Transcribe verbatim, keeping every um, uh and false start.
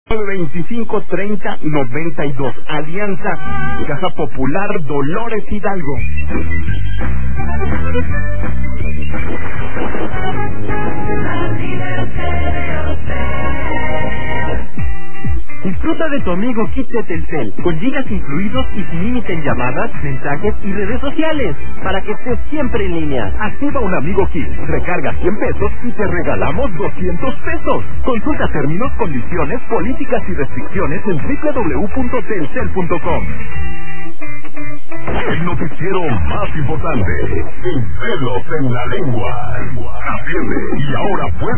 veinticinco treinta noventa y dos. Alianza Caja Popular Dolores Hidalgo. Disfruta de tu amigo Kit de Telcel, con gigas incluidos y sin límite en llamadas, mensajes y redes sociales, para que estés siempre en línea. Activa un amigo Kit, recarga cien pesos y te regalamos doscientos pesos. Consulta términos, condiciones, políticas y restricciones en doble u doble u doble u punto telcel punto com. El noticiero más importante, sin pelos en la lengua. Atiende y ahora puede